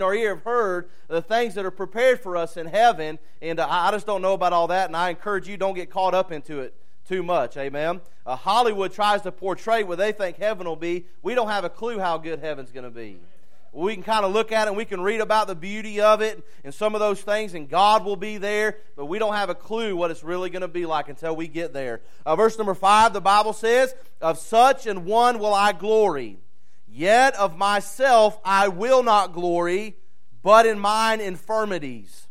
or ear have heard the things that are prepared for us in heaven. And I just don't know about all that, and I encourage you, don't get caught up into it too much. Amen. Hollywood tries to portray what they think heaven will be. We don't have a clue how good heaven's going to be. We can kind of look at it and we can read about the beauty of it and some of those things, and God will be there, but we don't have a clue what it's really going to be like until we get there. Verse number 5, the Bible says, "Of such an one will I glory. Yet of myself I will not glory, but in mine infirmities.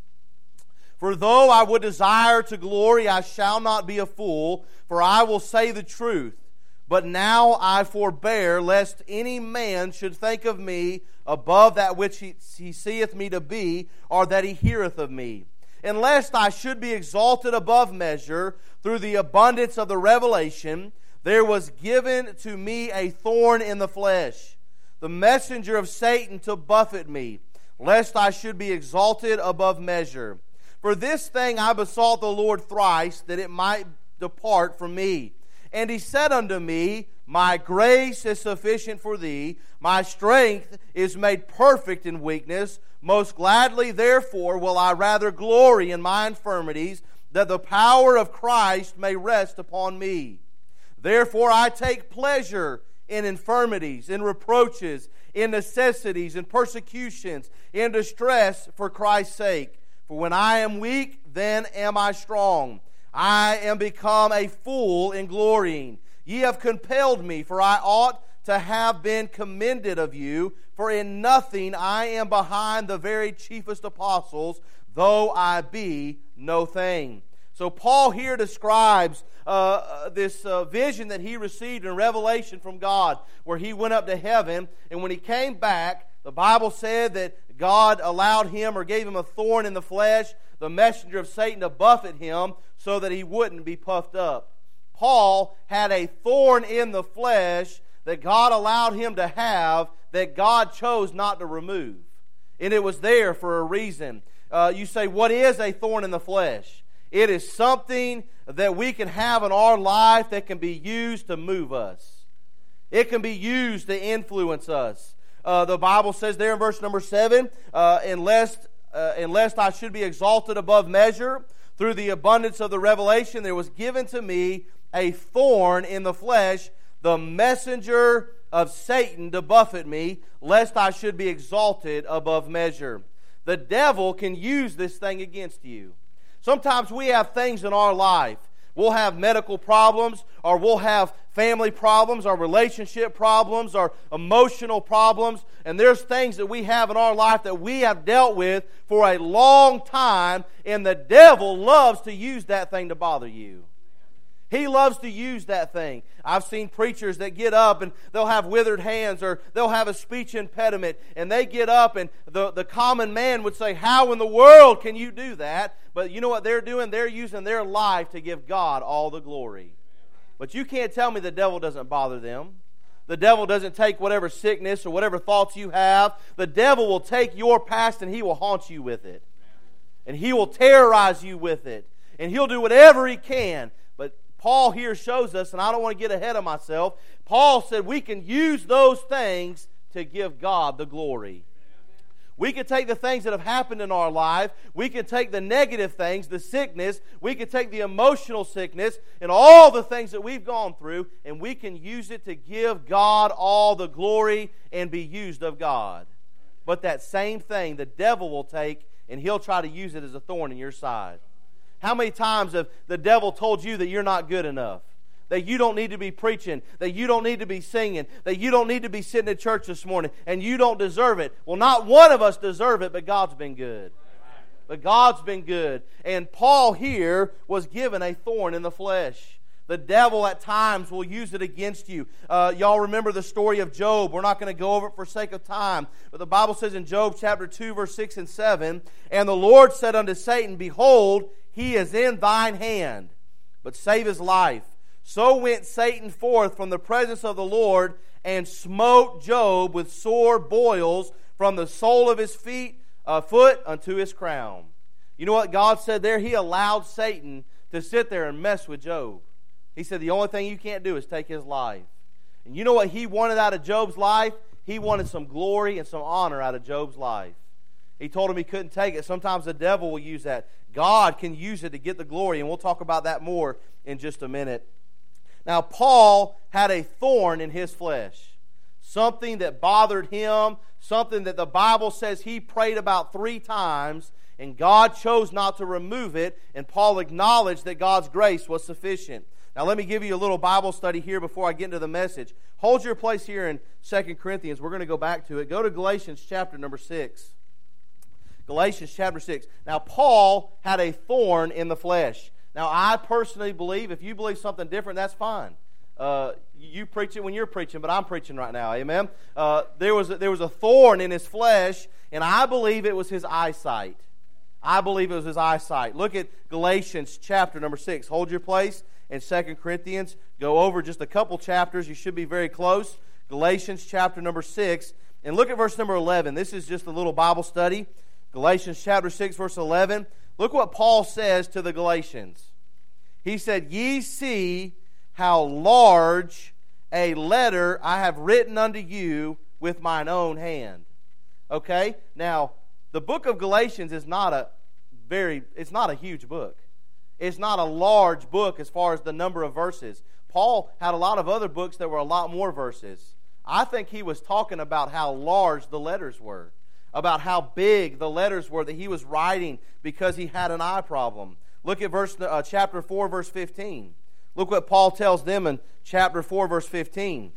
For though I would desire to glory, I shall not be a fool, for I will say the truth. But now I forbear, lest any man should think of me above that which he seeth me to be, or that he heareth of me. And lest I should be exalted above measure through the abundance of the revelation, there was given to me a thorn in the flesh, the messenger of Satan to buffet me, lest I should be exalted above measure. For this thing I besought the Lord thrice, that it might depart from me. And he said unto me, My grace is sufficient for thee, my strength is made perfect in weakness. Most gladly therefore will I rather glory in my infirmities, that the power of Christ may rest upon me. Therefore I take pleasure in infirmities, in reproaches, in necessities, in persecutions, in distress for Christ's sake. For when I am weak, then am I strong. I am become a fool in glorying. Ye have compelled me, for I ought to have been commended of you. For in nothing I am behind the very chiefest apostles, though I be no thing." So Paul here describes this vision that he received in Revelation from God, where he went up to heaven, and when he came back, the Bible said that God allowed him or gave him a thorn in the flesh, the messenger of Satan, to buffet him so that he wouldn't be puffed up. Paul had a thorn in the flesh that God allowed him to have, that God chose not to remove. And it was there for a reason. You say, what is a thorn in the flesh? It is something that we can have in our life that can be used to move us. It can be used to influence us. The Bible says there in verse number 7, unless I should be exalted above measure, through the abundance of the revelation, there was given to me a thorn in the flesh, the messenger of Satan to buffet me, lest I should be exalted above measure. The devil can use this thing against you. Sometimes we have things in our life. We'll have medical problems, or we'll have family problems, or relationship problems, or emotional problems. And there's things that we have in our life that we have dealt with for a long time, and the devil loves to use that thing to bother you. He loves to use that thing. I've seen preachers that get up and they'll have withered hands, or they'll have a speech impediment, and they get up and the common man would say, how in the world can you do that? But you know what they're doing? They're using their life to give God all the glory. But you can't tell me the devil doesn't bother them. The devil doesn't take whatever sickness or whatever thoughts you have. The devil will take your past and he will haunt you with it. And he will terrorize you with it. And he'll do whatever he can. But Paul here shows us, and I don't want to get ahead of myself, Paul said we can use those things to give God the glory. We can take the things that have happened in our life, we can take the negative things, the sickness, we can take the emotional sickness, and all the things that we've gone through, and we can use it to give God all the glory and be used of God. But that same thing the devil will take, and he'll try to use it as a thorn in your side. How many times have the devil told you that you're not good enough? That you don't need to be preaching, that you don't need to be singing, that you don't need to be sitting in church this morning, and you don't deserve it. Well, not one of us deserve it, but God's been good. But God's been good. And Paul here was given a thorn in the flesh. The devil at times will use it against you. Y'all remember the story of Job. We're not going to go over it for sake of time. But the Bible says in Job chapter 2, verse 6 and 7, "And the Lord said unto Satan, Behold, he is in thine hand, but save his life. So went Satan forth from the presence of the Lord, and smote Job with sore boils from the sole of his foot unto his crown." You know what God said there? He allowed Satan to sit there and mess with Job. He said the only thing you can't do is take his life. And you know what he wanted out of Job's life? He wanted some glory and some honor out of Job's life. He told him he couldn't take it. Sometimes the devil will use that. God can use it to get the glory, and we'll talk about that more in just a minute. Now, Paul had a thorn in his flesh, something that bothered him, something that the Bible says he prayed about 3 times, and God chose not to remove it, and Paul acknowledged that God's grace was sufficient. Now, let me give you a little Bible study here before I get into the message. Hold your place here in 2 Corinthians. We're going to go back to it. Go to Galatians chapter number 6. Galatians chapter 6. Now, Paul had a thorn in the flesh. Now, I personally believe, if you believe something different, that's fine. You preach it when you're preaching, but I'm preaching right now. Amen? There was a thorn in his flesh, and I believe it was his eyesight. I believe it was his eyesight. Look at Galatians chapter number 6. Hold your place in 2 Corinthians. Go over just a couple chapters. You should be very close. Galatians chapter number 6. And look at verse number 11. This is just a little Bible study. Galatians chapter 6, verse 11. Look what Paul says to the Galatians. He said, "Ye see how large a letter I have written unto you with mine own hand." Okay? Now, the book of Galatians is not a huge book. It's not a large book as far as the number of verses. Paul had a lot of other books that were a lot more verses. I think he was talking about how large the letters were, about how big the letters were that he was writing because he had an eye problem. Look at chapter 4, verse 15. Look what Paul tells them in chapter 4, verse 15.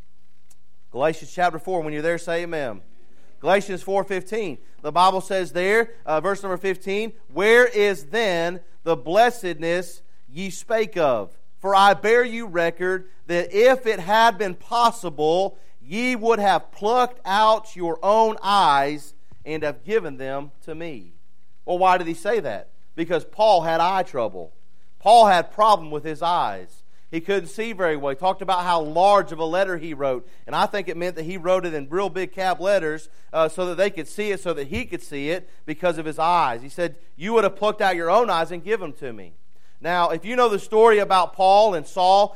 Galatians chapter 4, when you're there, say amen. Galatians 4:15. The Bible says there, verse number 15, "Where is then the blessedness ye spake of? For I bear you record that if it had been possible, ye would have plucked out your own eyes and have given them to me." Well, why did he say that? Because Paul had eye trouble. Paul had problem with his eyes. He couldn't see very well. He talked about how large of a letter he wrote. And I think it meant that he wrote it in real big cap letters so that they could see it, so that he could see it because of his eyes. He said, "You would have plucked out your own eyes and given them to me." Now, if you know the story about Paul and Saul,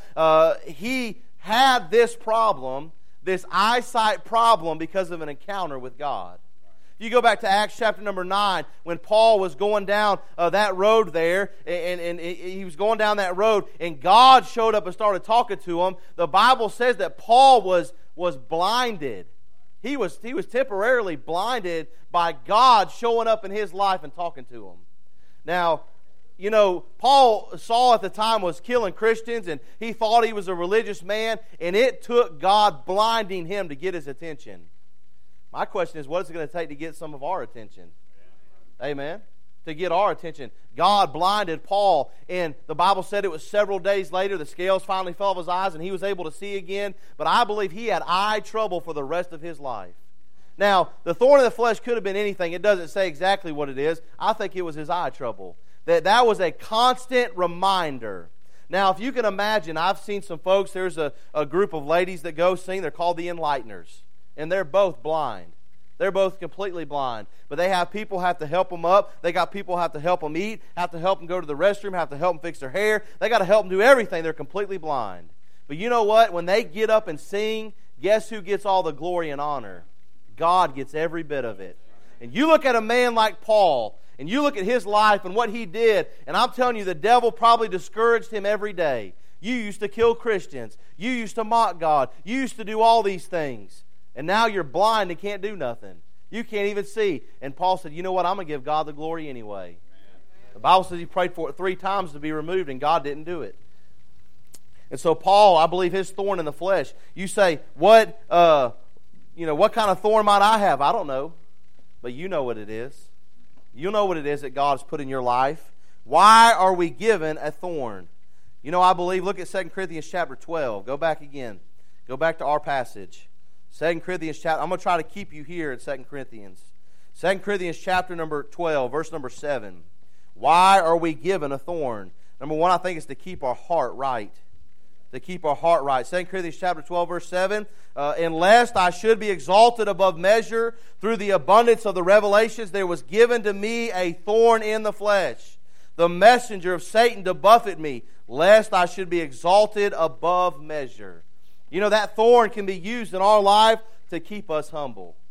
he had this problem, this eyesight problem, because of an encounter with God. You go back to Acts chapter number 9, when Paul was going down that road there, and he was going down that road, and God showed up and started talking to him. The Bible says that Paul was blinded. He was temporarily blinded by God showing up in his life and talking to him. Now, you know, Saul at the time was killing Christians, and he thought he was a religious man, and it took God blinding him to get his attention. My question is, what is it going to take to get some of our attention? Amen? To get our attention. God blinded Paul, and the Bible said it was several days later, the scales finally fell off his eyes, and he was able to see again. But I believe he had eye trouble for the rest of his life. Now, the thorn in the flesh could have been anything. It doesn't say exactly what it is. I think it was his eye trouble. That was a constant reminder. Now, if you can imagine, I've seen some folks, there's a group of ladies that go sing. They're called the Enlighteners. And they're both blind. They're both completely blind. But they have people have to help them up. They got people have to help them eat, have to help them go to the restroom, have to help them fix their hair. They got to help them do everything. They're completely blind. But you know what? When they get up and sing, guess who gets all the glory and honor? God gets every bit of it. And you look at a man like Paul, and you look at his life and what he did, and I'm telling you, the devil probably discouraged him every day. You used to kill Christians. You used to mock God. You used to do all these things. And now you're blind and can't do nothing. You can't even see. And Paul said, you know what? I'm going to give God the glory anyway. Amen. The Bible says he prayed for it 3 times to be removed, and God didn't do it. And so Paul, I believe his thorn in the flesh. You say, what kind of thorn might I have? I don't know. But you know what it is. You know what it is that God has put in your life. Why are we given a thorn? You know, I believe, look at 2 Corinthians chapter 12. Go back again. Go back to our passage. 2 Corinthians chapter, I'm going to try to keep you here in 2 Corinthians. 2 Corinthians chapter number 12, verse number 7. Why are we given a thorn? Number 1, I think it's to keep our heart right. To keep our heart right. 2 Corinthians chapter 12, verse 7. And lest I should be exalted above measure through the abundance of the revelations, there was given to me a thorn in the flesh, the messenger of Satan to buffet me, lest I should be exalted above measure. You know, that thorn can be used in our life to keep us humble.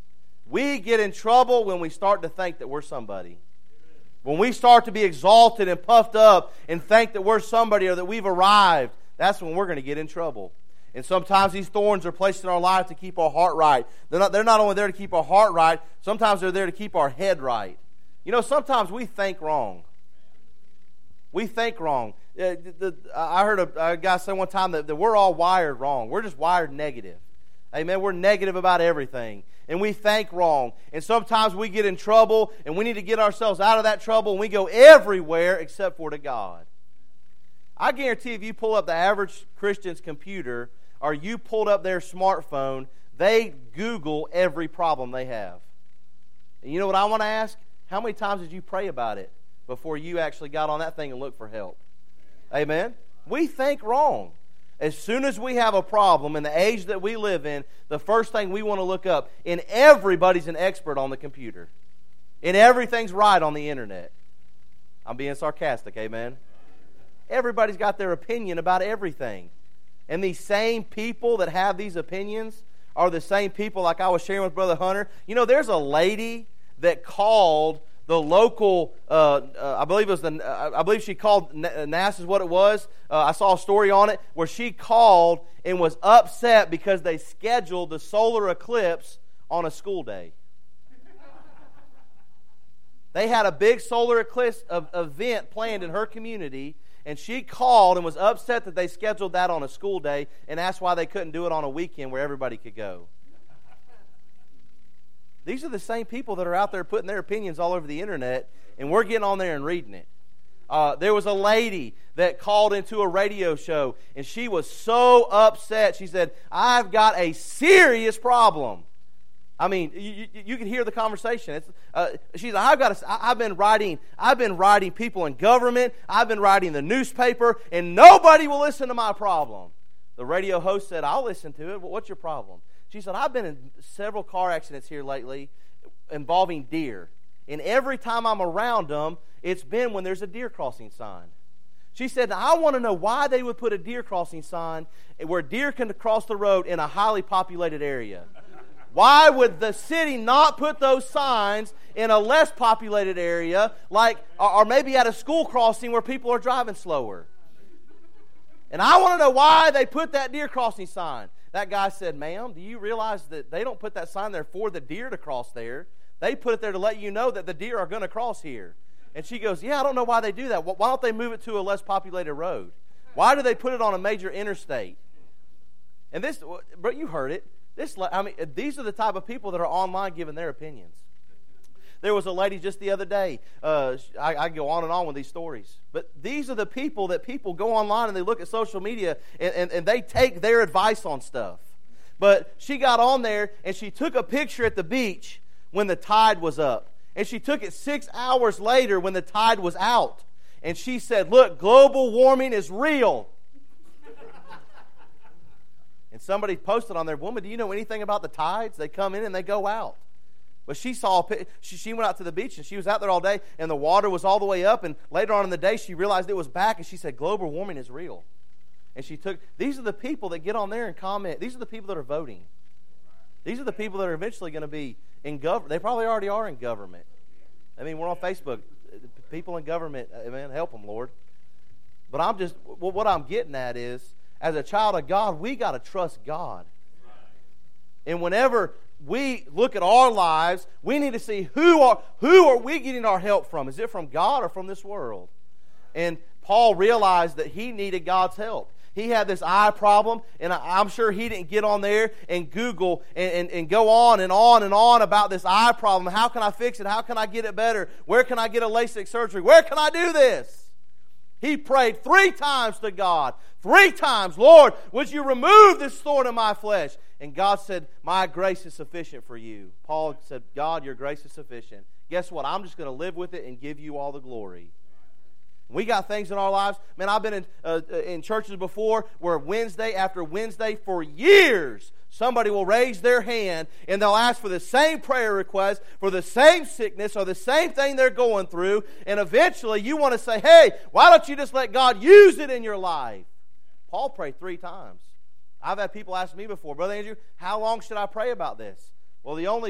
We get in trouble when we start to think that we're somebody. When we start to be exalted and puffed up and think that we're somebody or that we've arrived, that's when we're going to get in trouble. And sometimes these thorns are placed in our lives to keep our heart right. They're not only there to keep our heart right, sometimes they're there to keep our head right. You know, sometimes we think wrong. We think wrong. I heard a guy say one time that we're all wired wrong. We're just wired negative. Amen. We're negative about everything. And we think wrong. And sometimes we get in trouble, and we need to get ourselves out of that trouble, and we go everywhere except for to God. I guarantee if you pull up the average Christian's computer, or you pulled up their smartphone, they Google every problem they have. And you know what I want to ask? How many times did you pray about it before you actually got on that thing and looked for help? Amen? We think wrong. As soon as we have a problem in the age that we live in, the first thing we want to look up, and everybody's an expert on the computer. And everything's right on the internet. I'm being sarcastic, amen? Everybody's got their opinion about everything. And these same people that have these opinions are the same people, like I was sharing with Brother Hunter. You know, there's a lady that called the local, I believe she called NAS is what it was. I saw a story on it where she called and was upset because they scheduled the solar eclipse on a school day. They had a big solar eclipse event planned in her community, and she called and was upset that they scheduled that on a school day and asked why they couldn't do it on a weekend where everybody could go. These are the same people that are out there putting their opinions all over the internet, and we're getting on there and reading it. There was a lady that called into a radio show, and she was so upset. She said, "I've got a serious problem." I mean, you can hear the conversation. She's like, I've been writing people in government. I've been writing the newspaper, and nobody will listen to my problem. The radio host said, "I'll listen to it. What's your problem?" She said, "I've been in several car accidents here lately involving deer. And every time I'm around them, it's been when there's a deer crossing sign." She said, "I want to know why they would put a deer crossing sign where deer can cross the road in a highly populated area. Why would the city not put those signs in a less populated area, like, or maybe at a school crossing where people are driving slower? And I want to know why they put that deer crossing sign." That guy said, "Ma'am, do you realize that they don't put that sign there for the deer to cross there? They put it there to let you know that the deer are going to cross here." And she goes, "Yeah, I don't know why they do that. Why don't they move it to a less populated road? Why do they put it on a major interstate?" And this, but you heard it. These are the type of people that are online giving their opinions. There was a lady just the other day. I go on and on with these stories. But these are the people that people go online and they look at social media and they take their advice on stuff. But she got on there and she took a picture at the beach when the tide was up. And she took it 6 hours later when the tide was out. And she said, "Look, global warming is real." And somebody posted on there, "Woman, do you know anything about the tides? They come in and they go out." But she went out to the beach and she was out there all day and the water was all the way up, and later on in the day she realized it was back and she said, "Global warming is real." And these are the people that get on there and comment. These are the people that are voting. These are the people that are eventually going to be in government. They probably already are in government. I mean, we're on Facebook. People in government, man, help them, Lord. But what I'm getting at is, as a child of God, we got to trust God. And whenever we look at our lives, we need to see who are we getting our help from? Is it from God or from this world? And Paul realized that he needed God's help. He had this eye problem, and I'm sure he didn't get on there and Google and go on and on and on about this eye problem. How can I fix it? How can I get it better? Where can I get a LASIK surgery? Where can I do this? He prayed 3 times to God. 3 times, "Lord, would you remove this thorn in my flesh?" And God said, "My grace is sufficient for you." Paul said, "God, your grace is sufficient. Guess what? I'm just going to live with it and give you all the glory." We got things in our lives. Man, I've been in churches before where Wednesday after Wednesday for years, somebody will raise their hand and they'll ask for the same prayer request for the same sickness or the same thing they're going through. And eventually you want to say, "Hey, why don't you just let God use it in your life?" Paul prayed 3 times. I've had people ask me before, "Brother Andrew, how long should I pray about this?" Well, the only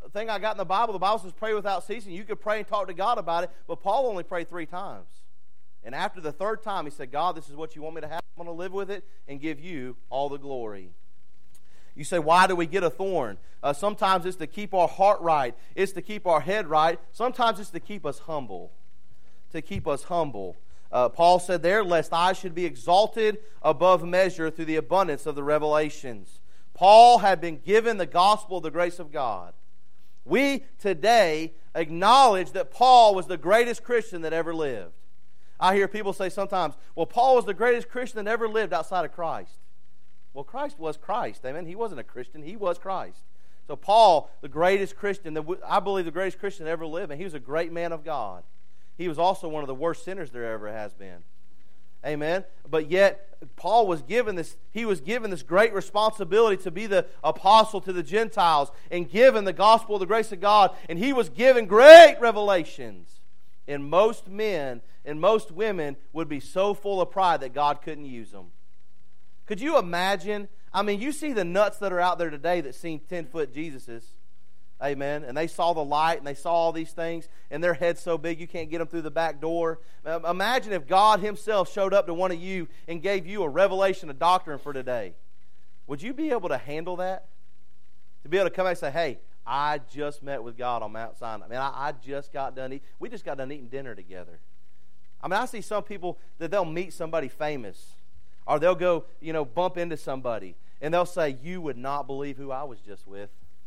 thing I got in the Bible says pray without ceasing. You could pray and talk to God about it, but Paul only prayed 3 times. And after the 3rd time, he said, God, this is what you want me to have. I'm going to live with it and give you all the glory. You say, why do we get a thorn? Sometimes it's to keep our heart right. It's to keep our head right. Sometimes it's to keep us humble. To keep us humble. Paul said there, lest I should be exalted above measure through the abundance of the revelations. Paul had been given the gospel of the grace of God. We today acknowledge that Paul was the greatest Christian that ever lived. I hear people say sometimes, well, Paul was the greatest Christian that ever lived outside of Christ. Well, Christ was Christ. Amen. He wasn't a Christian. He was Christ. So Paul, the greatest Christian, I believe the greatest Christian that ever lived, and he was a great man of God. He was also one of the worst sinners there ever has been. Amen. But yet, Paul was given this great responsibility to be the apostle to the Gentiles and given the gospel of the grace of God. And he was given great revelations. And most men and most women would be so full of pride that God couldn't use them. Could you imagine? I mean, you see the nuts that are out there today that seen 10-foot Jesuses. Amen. And they saw the light and they saw all these things and their head's so big you can't get them through the back door. Imagine if God himself showed up to one of you and gave you a revelation of doctrine for today. Would you be able to handle that? To be able to come back and say, hey, I just met with God on Mount Sinai. I mean, I just got done eating. We just got done eating dinner together. I mean, I see some people that they'll meet somebody famous or they'll go, bump into somebody and they'll say, you would not believe who I was just with.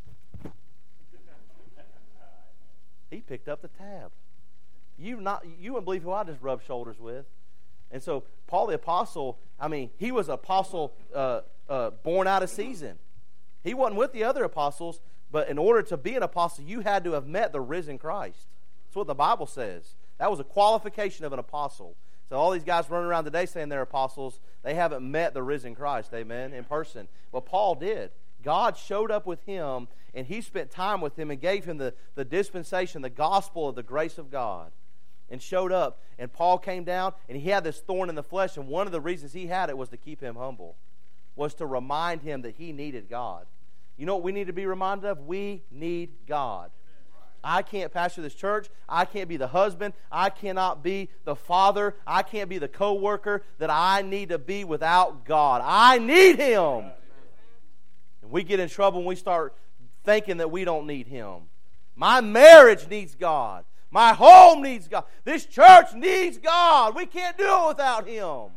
He picked up the tab. You wouldn't believe who I just rubbed shoulders with. And so Paul the apostle, I mean, he was an apostle born out of season. He wasn't with the other apostles, but in order to be an apostle, you had to have met the risen Christ. That's what the Bible says. That was a qualification of an apostle. So all these guys running around today saying they're apostles, they haven't met the risen Christ, amen, in person. But Paul did. God showed up with him, and he spent time with him and gave him the dispensation, the gospel of the grace of God, and showed up. And Paul came down, and he had this thorn in the flesh, and one of the reasons he had it was to keep him humble, was to remind him that he needed God. You know what we need to be reminded of? We need God. I can't pastor this church. I can't be the husband. I cannot be the father. I can't be the co-worker that I need to be without God. I need him. And we get in trouble when we start thinking that we don't need him. My marriage needs God. My home needs God. This church needs God. We can't do it without him.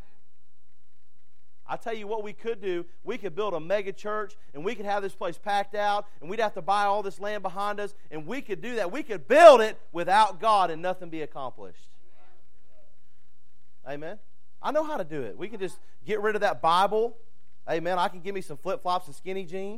I tell you what we could do. We could build a mega church, and we could have this place packed out, and we'd have to buy all this land behind us, and we could do that. We could build it without God and nothing be accomplished. Amen? I know how to do it. We could just get rid of that Bible. Amen. I can give me some flip-flops and skinny jeans.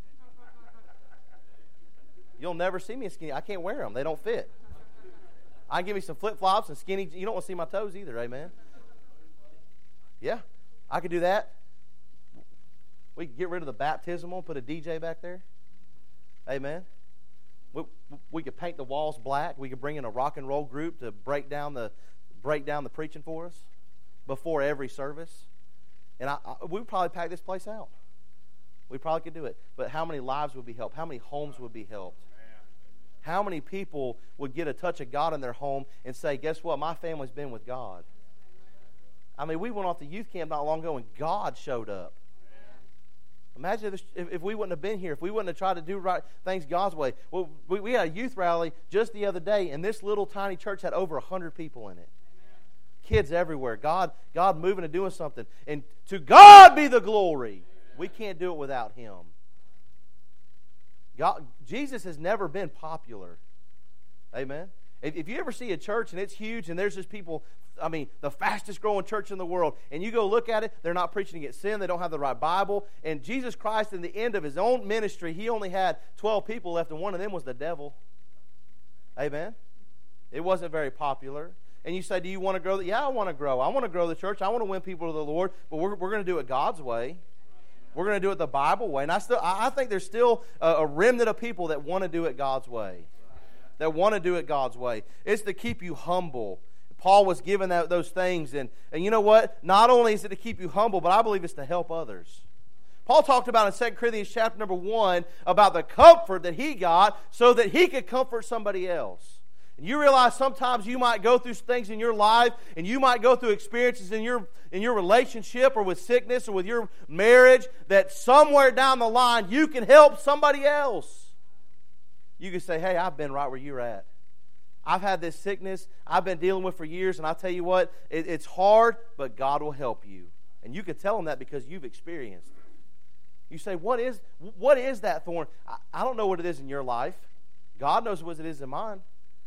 You'll never see me in skinny. I can't wear them. They don't fit. I can give me some flip-flops and skinny. You don't want to see my toes either. Amen. Yeah, I could do that. We could get rid of the baptismal, put a DJ back there. Amen. We could paint the walls black. We could bring in a rock and roll group to break down the preaching for us before every service. And we would probably pack this place out. We probably could do it. But how many lives would be helped? How many homes would be helped? How many people would get a touch of God in their home and say, guess what? My family's been with God. I mean, we went off to youth camp not long ago and God showed up. Imagine if we wouldn't have been here, if we wouldn't have tried to do right things God's way. Well, we had a youth rally just the other day, and this little tiny church had over 100 people in it. Kids everywhere. God moving and doing something. And to God be the glory. We can't do it without him. Jesus has never been popular. Amen. If you ever see a church and it's huge and there's just people, I mean, the fastest growing church in the world, and you go look at it, they're not preaching against sin, they don't have the right Bible, and Jesus Christ in the end of his own ministry, he only had 12 people left, and one of them was the devil. Amen. It wasn't very popular. And you say, do you want to grow? Yeah, I want to grow. I want to grow the church. I want to win people to the Lord. But we're going to do it God's way. We're going to do it the Bible way. And I think there's still a remnant of people that want to do it God's way. That want to do it God's way. It's to keep you humble. Paul was given those things. And you know what? Not only is it to keep you humble, but I believe it's to help others. Paul talked about in 2 Corinthians chapter number 1 about the comfort that he got so that he could comfort somebody else. And you realize sometimes you might go through things in your life, and you might go through experiences in your relationship or with sickness or with your marriage, that somewhere down the line you can help somebody else. You can say, hey, I've been right where you're at. I've had this sickness I've been dealing with for years, and I'll tell you what, it's hard, but God will help you. And you can tell them that because you've experienced it. You say, what is that thorn? I don't know what it is in your life. God knows what it is in mine.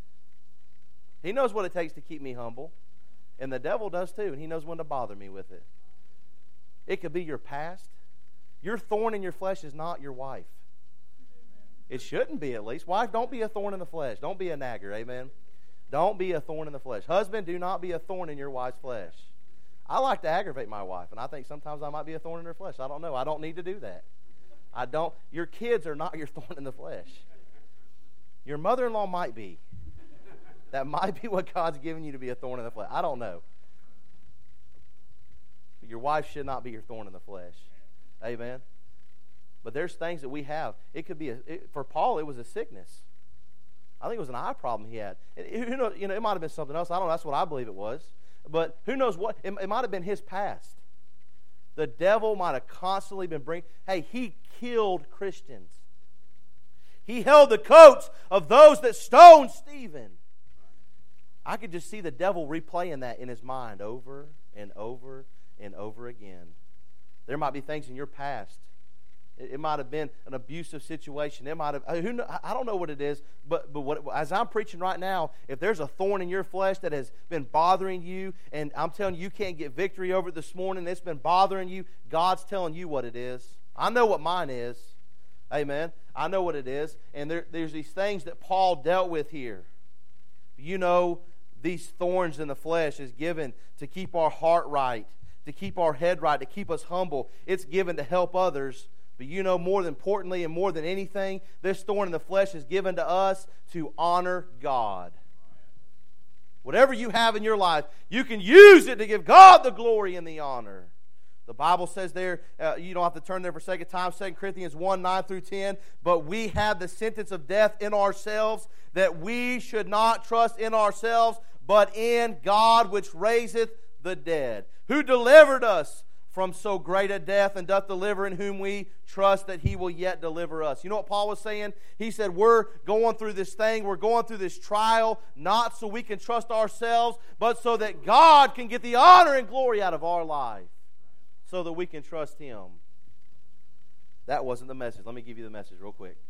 He knows what it takes to keep me humble. And the devil does too, and he knows when to bother me with it. It could be your past. Your thorn in your flesh is not your wife. It shouldn't be, at least. Wife, don't be a thorn in the flesh. Don't be a nagger, amen? Don't be a thorn in the flesh. Husband, do not be a thorn in your wife's flesh. I like to aggravate my wife, and I think sometimes I might be a thorn in her flesh. I don't know. I don't need to do that. I don't. Your kids are not your thorn in the flesh. Your mother-in-law might be. That might be what God's given you to be a thorn in the flesh. I don't know. But your wife should not be your thorn in the flesh. Amen? But there's things that we have. It could be, for Paul, it was a sickness. I think it was an eye problem he had. Who knows, it might have been something else. I don't know. That's what I believe it was. But who knows what? It might have been his past. The devil might have constantly been bringing. Hey, he killed Christians. He held the coats of those that stoned Stephen. I could just see the devil replaying that in his mind over and over and over again. There might be things in your past. It might have been an abusive situation. It might have. I don't know what it is, but as I'm preaching right now, if there's a thorn in your flesh that has been bothering you, and I'm telling you can't get victory over it this morning, it's been bothering you, God's telling you what it is. I know what mine is. Amen. I know what it is. And there's these things that Paul dealt with here. These thorns in the flesh is given to keep our heart right, to keep our head right, to keep us humble. It's given to help others. But more than importantly and more than anything, this thorn in the flesh is given to us to honor God. Whatever you have in your life, you can use it to give God the glory and the honor. The Bible says there, you don't have to turn there for a second time, 2 Corinthians 1, 9 through 10, but we have the sentence of death in ourselves, that we should not trust in ourselves, but in God which raiseth the dead, who delivered us from so great a death, and doth deliver, in whom we trust that He will yet deliver us. You know what Paul was saying? He said, we're going through this thing, we're going through this trial, not so we can trust ourselves, but so that God can get the honor and glory out of our life, so that we can trust Him. That wasn't the message. Let me give you the message real quick.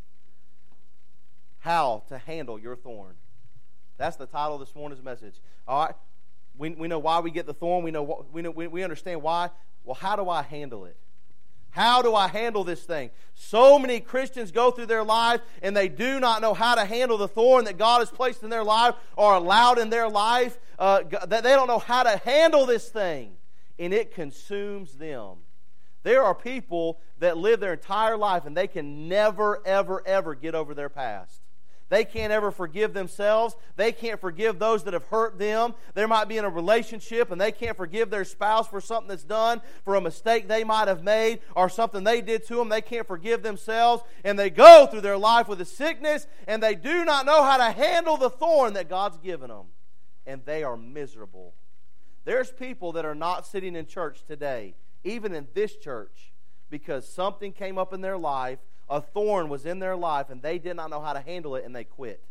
How to handle your thorn. That's the title of this morning's message. All right? We know why we get the thorn. We understand why. Well, how do I handle it? How do I handle this thing? So many Christians go through their life and they do not know how to handle the thorn that God has placed in their life or allowed in their life. They don't know how to handle this thing, and it consumes them. There are people that live their entire life and they can never, ever, ever get over their past. They can't ever forgive themselves. They can't forgive those that have hurt them. They might be in a relationship and they can't forgive their spouse for something that's done, for a mistake they might have made, or something they did to them. They can't forgive themselves, and they go through their life with a sickness, and they do not know how to handle the thorn that God's given them, and they are miserable. There's people that are not sitting in church today, even in this church, because something came up in their life, a thorn was in their life, and they did not know how to handle it, and they quit.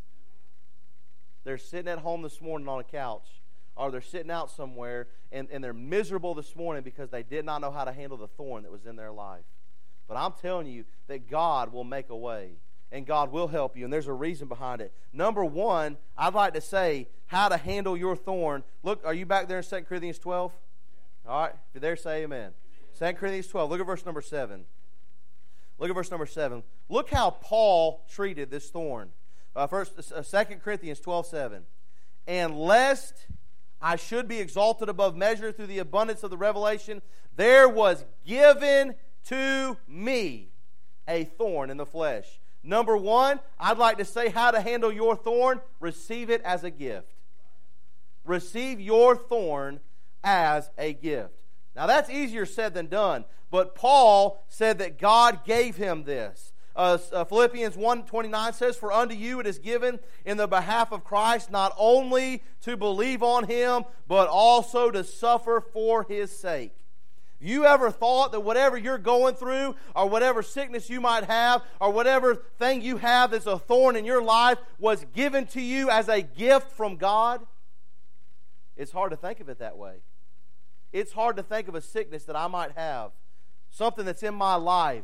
They're sitting at home this morning on a couch, or they're sitting out somewhere, and they're miserable this morning because they did not know how to handle the thorn that was in their life. But I'm telling you that God will make a way, and God will help you, and there's a reason behind it. Number one, I'd like to say how to handle your thorn. Look, are you back there in 2 Corinthians 12? All right, if you're there, say amen. 2 Corinthians 12, look at verse number 7. Look at verse number 7. Look how Paul treated this thorn. 2 Corinthians 12:7. And lest I should be exalted above measure through the abundance of the revelation, there was given to me a thorn in the flesh. Number one, I'd like to say how to handle your thorn. Receive it as a gift. Receive your thorn as a gift. Now that's easier said than done. But Paul said that God gave him this. Philippians 1:29 says, "For unto you it is given in the behalf of Christ not only to believe on Him, but also to suffer for His sake." You ever thought that whatever you're going through, or whatever sickness you might have, or whatever thing you have that's a thorn in your life was given to you as a gift from God? It's hard to think of it that way. It's hard to think of a sickness that I might have, something that's in my life,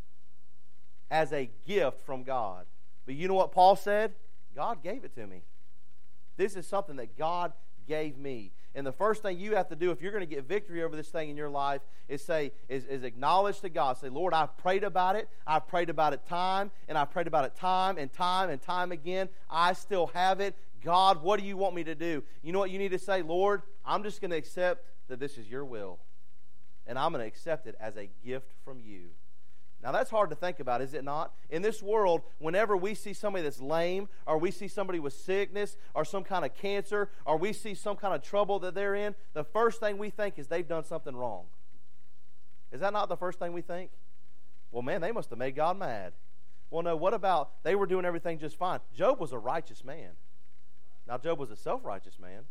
as a gift from God. But you know what Paul said? God gave it to me. This is something that God gave me. And the first thing you have to do if you're going to get victory over this thing in your life is acknowledge to God. Say, Lord, I've prayed about it. I've prayed about it time, and I've prayed about it time and time and time again. I still have it. God, what do you want me to do? You know what you need to say? Lord, I'm just going to accept that this is your will. And I'm going to accept it as a gift from you. Now that's hard to think about, is it not? In this world, whenever we see somebody that's lame, or we see somebody with sickness, or some kind of cancer, or we see some kind of trouble that they're in, the first thing we think is they've done something wrong. Is that not the first thing we think? Well, man, they must have made God mad. Well, no, what about they were doing everything just fine? Job was a righteous man. Now, Job was a self-righteous man.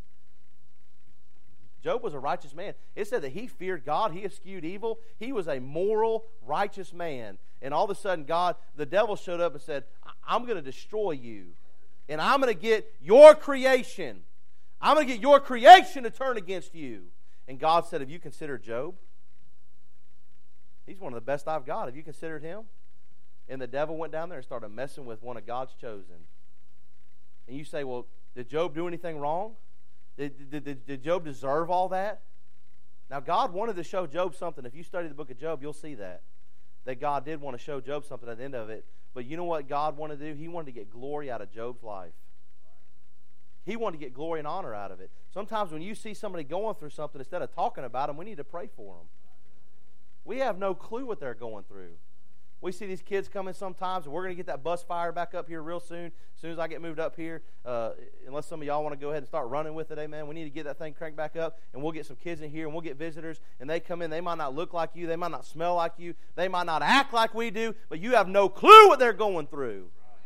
Job was a righteous man. It said that he feared God. He eschewed evil. He was a moral, righteous man. And all of a sudden, the devil showed up and said, I'm going to destroy you. And I'm going to get your creation. I'm going to get your creation to turn against you. And God said, have you considered Job? He's one of the best I've got. Have you considered him? And the devil went down there and started messing with one of God's chosen. And you say, well, did Job do anything wrong? Did Job deserve all that? Now, God wanted to show Job something. If you study the book of Job, you'll see that God did want to show Job something at the end of it. But you know what God wanted to do? He wanted to get glory out of Job's life. He wanted to get glory and honor out of it. Sometimes when you see somebody going through something, instead of talking about them, we need to pray for them. We have no clue what they're going through. We see these kids coming sometimes, and we're going to get that bus fire back up here real soon. As soon as I get moved up here, unless some of y'all want to go ahead and start running with it, amen, we need to get that thing cranked back up, and we'll get some kids in here, and we'll get visitors, and they come in. They might not look like you. They might not smell like you. They might not act like we do, but you have no clue what they're going through.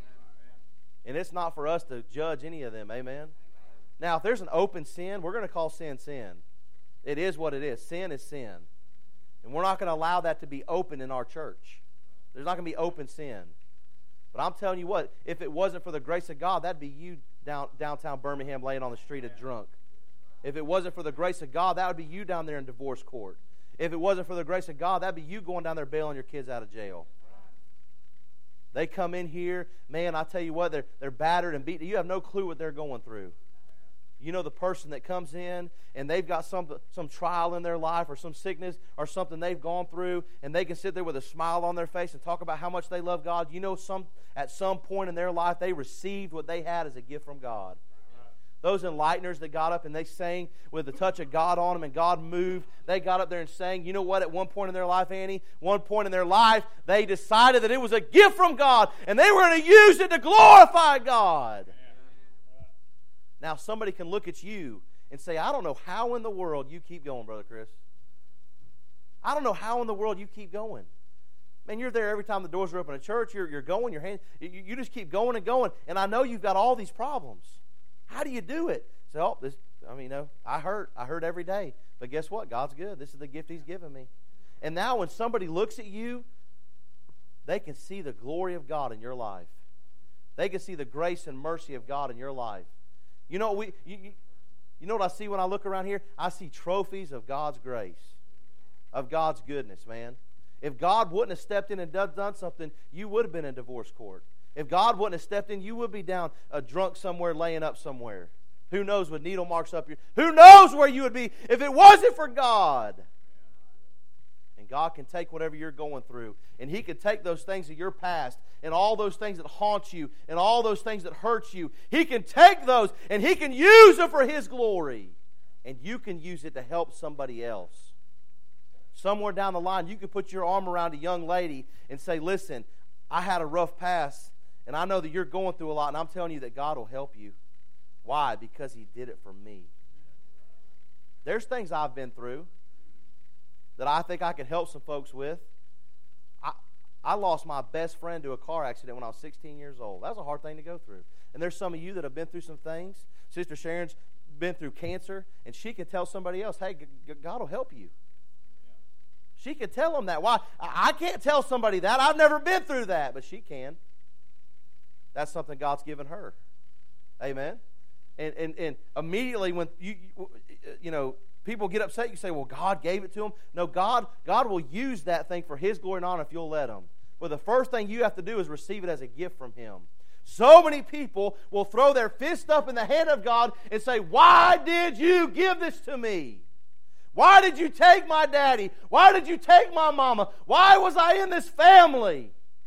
And it's not for us to judge any of them, amen? Now, if there's an open sin, we're going to call sin sin. It is what it is. Sin is sin. And we're not going to allow that to be open in our church. There's not going to be open sin. But I'm telling you what, if it wasn't for the grace of God, that'd be you downtown Birmingham laying on the street a drunk. If it wasn't for the grace of God, that would be you down there in divorce court. If it wasn't for the grace of God, that'd be you going down there bailing your kids out of jail. They come in here, man, I tell you what, they're battered and beaten. You have no clue what they're going through. You know the person that comes in and they've got some trial in their life or some sickness or something they've gone through, and they can sit there with a smile on their face and talk about how much they love God. You know, at some point in their life they received what they had as a gift from God. Those enlighteners that got up and they sang with the touch of God on them and God moved, they got up there and sang. You know what? At one point in their life, Annie, one point in their life, they decided that it was a gift from God and they were going to use it to glorify God. Now, somebody can look at you and say, I don't know how in the world you keep going, Brother Chris. I don't know how in the world you keep going. Man, you're there every time the doors are open at church. You're going, you just keep going and going. And I know you've got all these problems. How do you do it? So, I hurt every day. But guess what? God's good. This is the gift He's given me. And now when somebody looks at you, they can see the glory of God in your life. They can see the grace and mercy of God in your life. You know what what I see when I look around here? I see trophies of God's grace, of God's goodness, man. If God wouldn't have stepped in and done something, you would have been in divorce court. If God wouldn't have stepped in, you would be down drunk somewhere, laying up somewhere. Who knows with needle marks up your... Who knows where you would be if it wasn't for God? And God can take whatever you're going through, and He can take those things of your past and all those things that haunt you and all those things that hurt you. He can take those and He can use them for His glory. And you can use it to help somebody else. Somewhere down the line, you can put your arm around a young lady and say, listen, I had a rough past, and I know that you're going through a lot, and I'm telling you that God will help you. Why? Because He did it for me. There's things I've been through. that I think I could help some folks with. I lost my best friend to a car accident when I was 16 years old. That was a hard thing to go through. And there's some of you that have been through some things. Sister Sharon's been through cancer, and she can tell somebody else, hey, God will help you. She can tell them that. Why? I can't tell somebody that. I've never been through that, but she can. That's something God's given her. Amen? And immediately when you know, people get upset, you say, well, God gave it to them. No, God will use that thing for His glory and honor if you'll let Him. But the first thing you have to do is receive it as a gift from Him. So many people will throw their fist up in the hand of God and say, why did you give this to me? Why did you take my daddy? Why did you take my mama? Why was I in this family?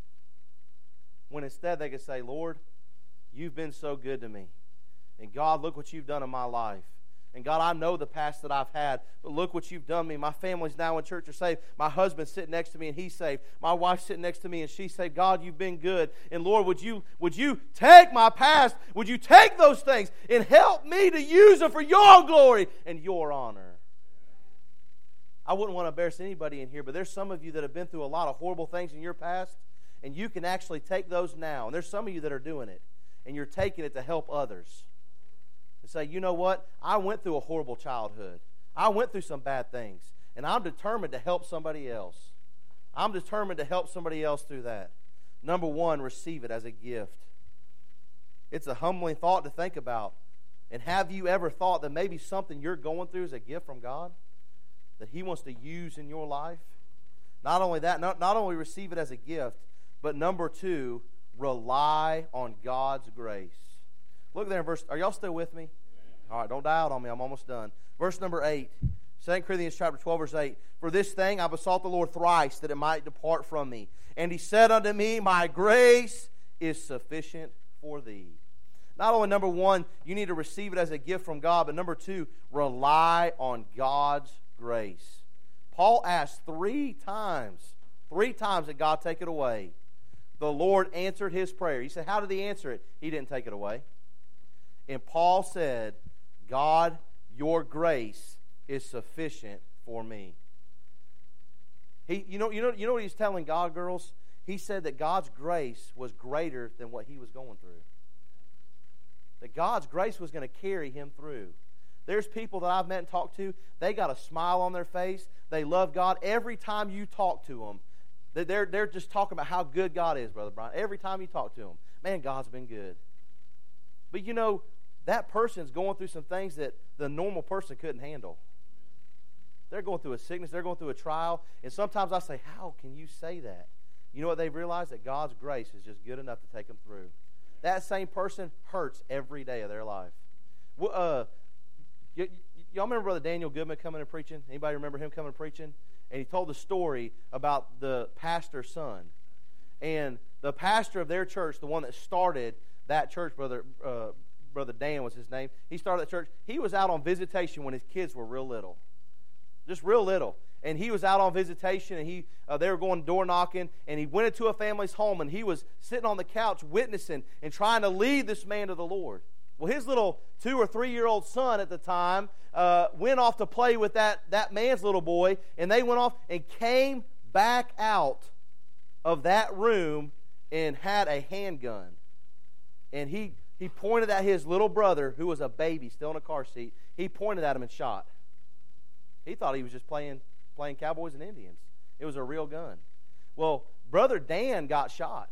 When instead they could say, Lord, you've been so good to me. And God, look what you've done in my life. And God, I know the past that I've had, but look what you've done to me. My family's now in church are saved. My husband's sitting next to me and he's saved. My wife's sitting next to me and she's saved. God, you've been good. And Lord, would you take my past? Would you take those things and help me to use them for your glory and your honor? I wouldn't want to embarrass anybody in here, but there's some of you that have been through a lot of horrible things in your past, and you can actually take those now. And there's some of you that are doing it, and you're taking it to help others. And say, you know what? I went through a horrible childhood. I went through some bad things, and I'm determined to help somebody else. I'm determined to help somebody else through that. Number one, receive it as a gift. It's a humbling thought to think about. And have you ever thought that maybe something you're going through is a gift from God that He wants to use in your life? Not only that, not only receive it as a gift, but number two, rely on God's grace. Look there in verse, are y'all still with me? All right, don't die out on me. I'm almost done. Verse number 8, 2 Corinthians chapter 12, verse 8. For this thing I besought the Lord thrice, that it might depart from me. And He said unto me, my grace is sufficient for thee. Not only, number one, you need to receive it as a gift from God, but number two, rely on God's grace. Paul asked three times that God take it away. The Lord answered his prayer. He said, how did He answer it? He didn't take it away. And Paul said, God, your grace is sufficient for me. You know what he's telling God, girls? He said that God's grace was greater than what he was going through. That God's grace was going to carry him through. There's people that I've met and talked to, they got a smile on their face. They love God. Every time you talk to them, they're just talking about how good God is, Brother Brian. Every time you talk to them, man, God's been good. But you know, that person's going through some things that the normal person couldn't handle. They're going through a sickness. They're going through a trial. And sometimes I say, how can you say that? You know what they've realized? That God's grace is just good enough to take them through. That same person hurts every day of their life. Y'all remember Brother Daniel Goodman coming and preaching? Anybody remember him coming and preaching? And he told the story about the pastor's son. And the pastor of their church, the one that started that church, Brother Dan was his name. He started that church. He was out on visitation when his kids were real little. Just real little. And he was out on visitation, and they were going door knocking, and he went into a family's home, and he was sitting on the couch witnessing and trying to lead this man to the Lord. Well, his little 2 or 3 year old son at the time went off to play with that man's little boy, and they went off and came back out of that room and had a handgun. And he pointed at his little brother, who was a baby still in a car seat. He pointed at him and shot. He thought he was just playing cowboys and Indians. It was a real gun. Well, Brother Dan got shot.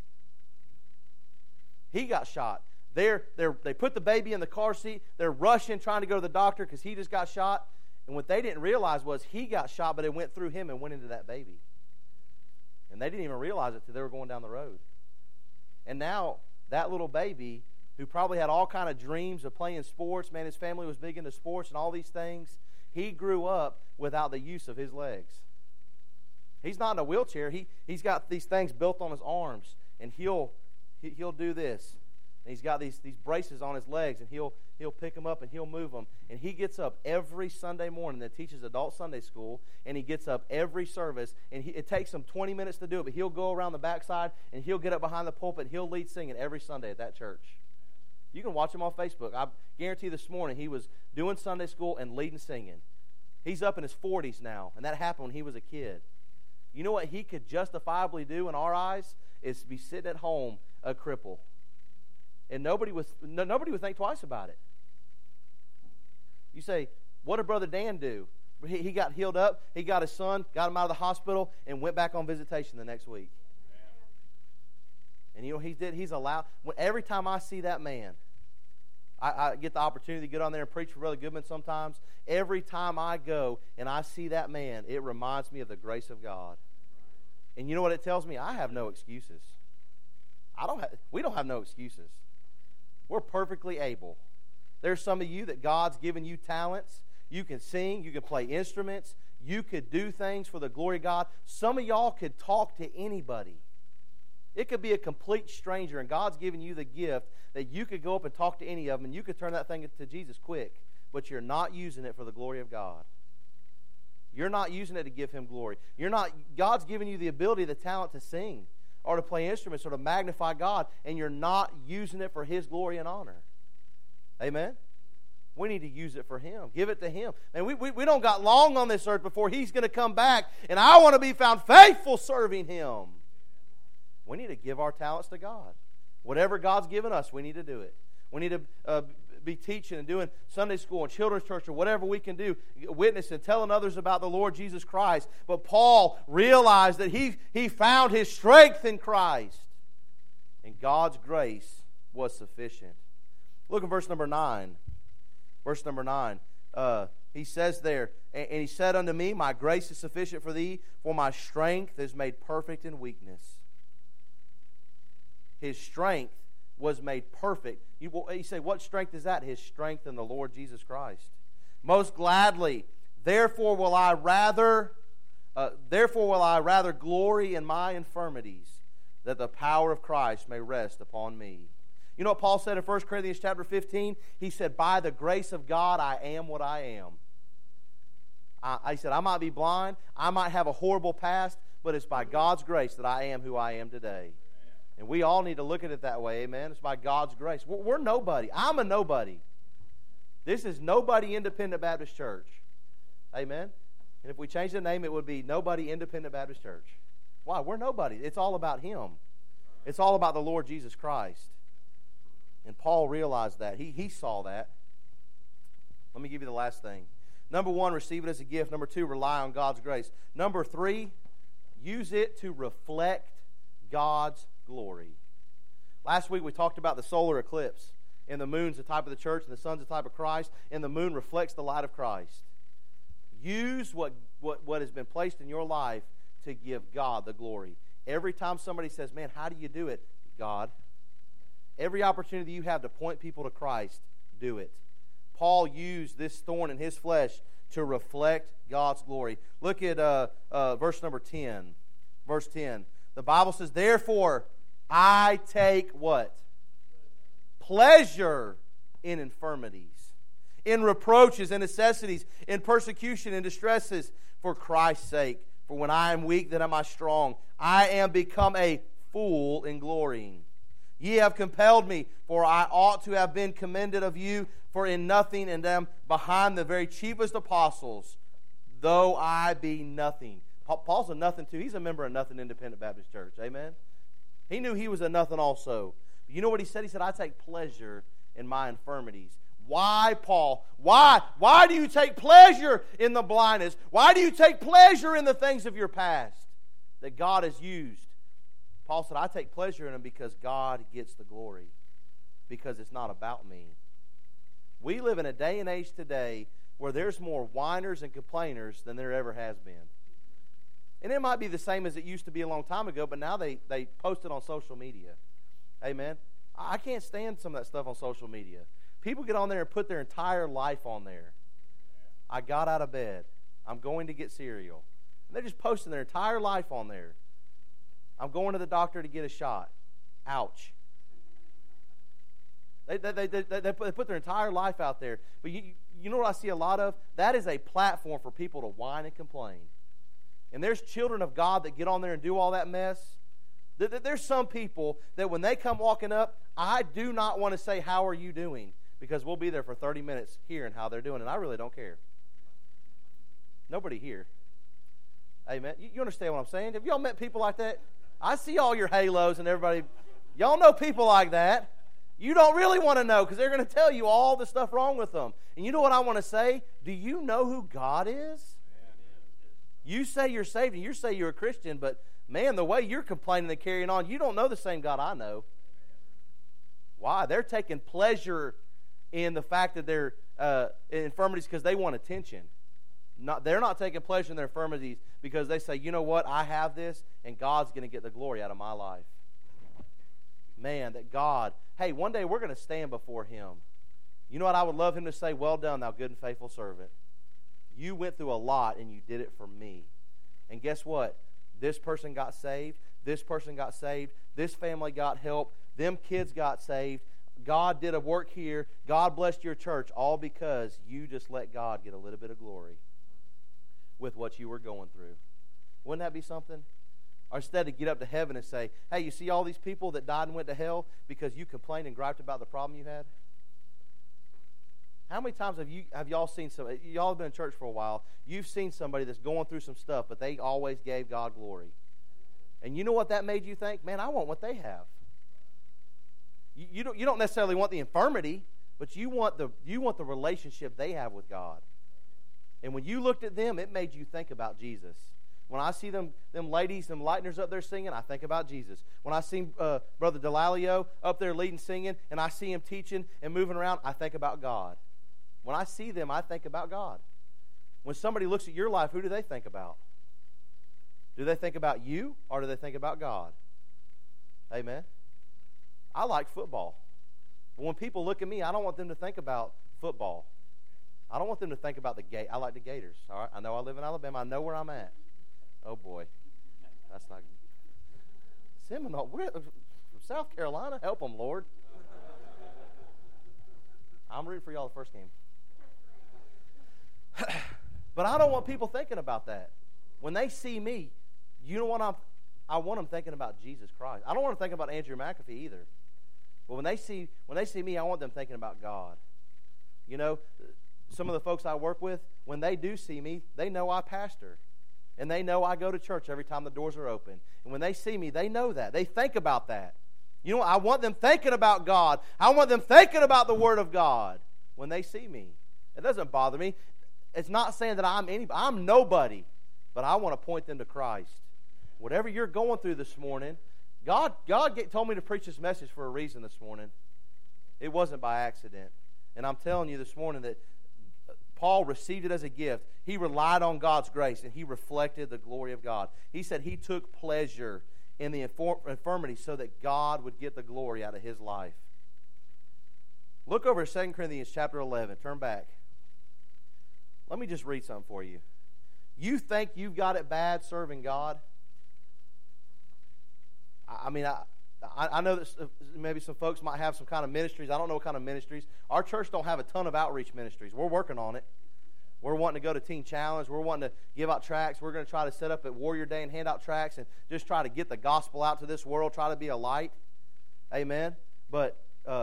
He got shot. They put the baby in the car seat. They're rushing, trying to go to the doctor because he just got shot. And what they didn't realize was he got shot, but it went through him and went into that baby. And they didn't even realize it until they were going down the road. And now that little baby, who probably had all kind of dreams of playing sports, man, his family was big into sports and all these things, he grew up without the use of his legs. He's not in a wheelchair. He's got these things built on his arms, and he'll do this. And he's got these braces on his legs, and he'll pick them up and he'll move them. And he gets up every Sunday morning that teaches adult Sunday school, and he gets up every service, and it takes him 20 minutes to do it, but he'll go around the backside, and he'll get up behind the pulpit, and he'll lead singing every Sunday at that church. You can watch him on Facebook. I guarantee this morning he was doing Sunday school and leading singing. He's up in his 40s now, and that happened when he was a kid. You know what he could justifiably do in our eyes? Is be sitting at home a cripple. And nobody would think twice about it. You say, what did Brother Dan do? He got healed up. He got his son, got him out of the hospital, and went back on visitation the next week. And you know what he did? He's allowed. Every time I see that man, I get the opportunity to get on there and preach for Brother Goodman sometimes. Every time I go and I see that man, it reminds me of the grace of God. And you know what it tells me? I have no excuses. We don't have no excuses. We're perfectly able. There's some of you that God's given you talents. You can sing. You can play instruments. You could do things for the glory of God. Some of y'all could talk to anybody. It could be a complete stranger, and God's given you the gift that you could go up and talk to any of them, and you could turn that thing to Jesus quick, but you're not using it for the glory of God. You're not using it to give Him glory. God's given you the ability, the talent to sing or to play instruments or to magnify God, and you're not using it for His glory and honor. Amen? We need to use it for Him. Give it to Him. And we don't got long on this earth before He's going to come back, and I want to be found faithful serving Him. We need to give our talents to God. Whatever God's given us, we need to do it. We need to be teaching and doing Sunday school and children's church or whatever we can do, witnessing, telling others about the Lord Jesus Christ. But Paul realized that he found his strength in Christ, and God's grace was sufficient. Look at verse number 9. Verse number 9. He says there, and he said unto me, my grace is sufficient for thee, for my strength is made perfect in weakness. His strength was made perfect. You say, what strength is that? His strength in the Lord Jesus Christ. Most gladly, therefore will I rather glory in my infirmities, that the power of Christ may rest upon me. You know what Paul said in 1 Corinthians chapter 15? He said, by the grace of God, I am what I am. He said, I might be blind, I might have a horrible past, but it's by God's grace that I am who I am today. And we all need to look at it that way, amen? It's by God's grace. We're nobody. I'm a nobody. This is Nobody Independent Baptist Church. Amen? And if we change the name, it would be Nobody Independent Baptist Church. Why? We're nobody. It's all about Him. It's all about the Lord Jesus Christ. And Paul realized that. He saw that. Let me give you the last thing. Number 1, receive it as a gift. Number 2, rely on God's grace. Number 3, use it to reflect God's glory. Last week we talked about the solar eclipse, and the moon's the type of the church, and the sun's the type of Christ, and the moon reflects the light of Christ. Use what has been placed in your life to give God the glory. Every time somebody says, man, how do you do it? God. Every opportunity you have to point people to Christ, do it. Paul used this thorn in his flesh to reflect God's glory. Look at verse number 10. Verse 10. The Bible says, therefore, I take what? Pleasure in infirmities, in reproaches and necessities, in persecution and distresses, for Christ's sake. For when I am weak, then am I strong. I am become a fool in glorying. Ye have compelled me, for I ought to have been commended of you, for in nothing am behind the very chiefest apostles, though I be nothing. Paul's a nothing too. He's a member of Nothing Independent Baptist Church. Amen? He knew he was a nothing also. You know what he said? He said, I take pleasure in my infirmities. Why, Paul? Why? Why do you take pleasure in the blindness? Why do you take pleasure in the things of your past that God has used? Paul said, I take pleasure in them because God gets the glory. Because it's not about me. We live in a day and age today where there's more whiners and complainers than there ever has been. And it might be the same as it used to be a long time ago, but now they post it on social media. Amen? I can't stand some of that stuff on social media. People get on there and put their entire life on there. I got out of bed. I'm going to get cereal. And they're just posting their entire life on there. I'm going to the doctor to get a shot. Ouch. They put their entire life out there. But you know what I see a lot of? That is a platform for people to whine and complain. And there's children of God that get on there and do all that mess. There's some people that when they come walking up, I do not want to say, how are you doing? Because we'll be there for 30 minutes hearing how they're doing, and I really don't care. Nobody here. Amen. You understand what I'm saying? Have y'all met people like that? I see all your halos and everybody. Y'all know people like that. You don't really want to know because they're going to tell you all the stuff wrong with them. And you know what I want to say? Do you know who God is? You say you're saved and you say you're a Christian, but man, the way you're complaining and carrying on, you don't know the same God I know. Why? They're taking pleasure in the fact that they're infirmities because they want attention. They're not taking pleasure in their infirmities because they say, you know what, I have this, and God's going to get the glory out of my life. Man, that God, hey, one day we're going to stand before Him. You know what I would love Him to say? Well done, thou good and faithful servant. You went through a lot, and you did it for me. And guess what? This person got saved. This person got saved. This family got help. Them kids got saved. God did a work here. God blessed your church, all because you just let God get a little bit of glory with what you were going through. Wouldn't that be something? Or instead to get up to heaven and say, hey, you see all these people that died and went to hell because you complained and griped about the problem you had? How many times have y'all seen somebody, y'all have been in church for a while, you've seen somebody that's going through some stuff, but they always gave God glory. And you know what that made you think? Man, I want what they have. You don't necessarily want the infirmity, but you want the relationship they have with God. And when you looked at them, it made you think about Jesus. When I see them ladies, them lighteners up there singing, I think about Jesus. When I see Brother Delalio up there leading, singing, and I see him teaching and moving around, I think about God. When I see them, I think about God. When somebody looks at your life, who do they think about? Do they think about you, or do they think about God? Amen. I like football. But when people look at me, I don't want them to think about football. I don't want them to think about I like the Gators. All right? I know I live in Alabama. I know where I'm at. Oh, boy. That's not good. Seminole. We're from South Carolina. Help them, Lord. I'm rooting for y'all the first game. But I don't want people thinking about that. When they see me, you know what I want them thinking about Jesus Christ. I don't want to think about Andrew McAfee either. But when they see me, I want them thinking about God. You know, some of the folks I work with, when they do see me, they know I pastor. And they know I go to church every time the doors are open. And when they see me, they know that. They think about that. You know, I want them thinking about God. I want them thinking about the Word of God when they see me. It doesn't bother me. It's not saying that I'm nobody, but I want to point them to Christ. Whatever you're going through this morning, God told me to preach this message for a reason this morning. It wasn't by accident. And I'm telling you this morning that Paul received it as a gift. He relied on God's grace, and he reflected the glory of God. He said he took pleasure in the infirmity so that God would get the glory out of his life. Look over 2 Corinthians chapter 11. Turn back. Let me just read something for you. You think you've got it bad serving God? I mean, I know that maybe some folks might have some kind of ministries. I don't know what kind of ministries. Our church don't have a ton of outreach ministries. We're working on it. We're wanting to go to Teen Challenge. We're wanting to give out tracts. We're going to try to set up at Warrior Day and hand out tracts and just try to get the gospel out to this world, try to be a light. Amen. But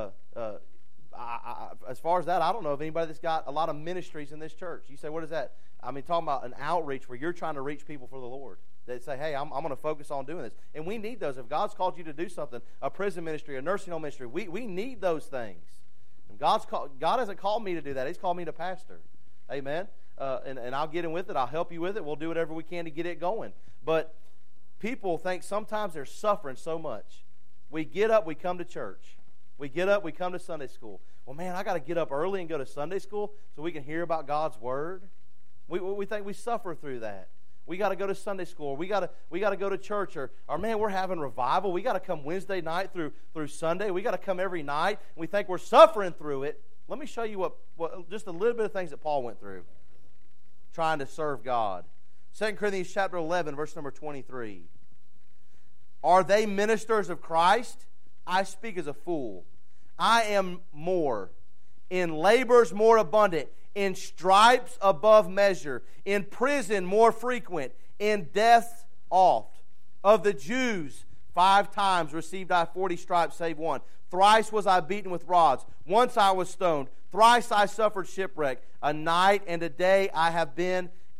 as far as that, I don't know of anybody that's got a lot of ministries in this church. You say, what is that? I mean, talking about an outreach where you're trying to reach people for the Lord. That say, hey, I'm going to focus on doing this. And we need those. If God's called you to do something, a prison ministry, a nursing home ministry, we need those things. And God hasn't called me to do that. He's called me to pastor. Amen? And I'll get in with it. I'll help you with it. We'll do whatever we can to get it going. But people think sometimes they're suffering so much. We get up, we come to church. We get up, we come to Sunday school. Well, man, I got to get up early and go to Sunday school so we can hear about God's Word. We think we suffer through that. We got to go to Sunday school. We got to go to church. Or man, we're having revival. We got to come Wednesday night through Sunday. We got to come every night. And we think we're suffering through it. Let me show you what just a little bit of things that Paul went through trying to serve God. 2 Corinthians chapter 11, verse number 23. Are they ministers of Christ? I speak as a fool. I am more. In labors more abundant. In stripes above measure, in prison more frequent, in death oft. Of the Jews, 5 times received I 40 stripes, save one. Thrice was I beaten with rods. Once I was stoned. Thrice I suffered shipwreck. A night and a day I have been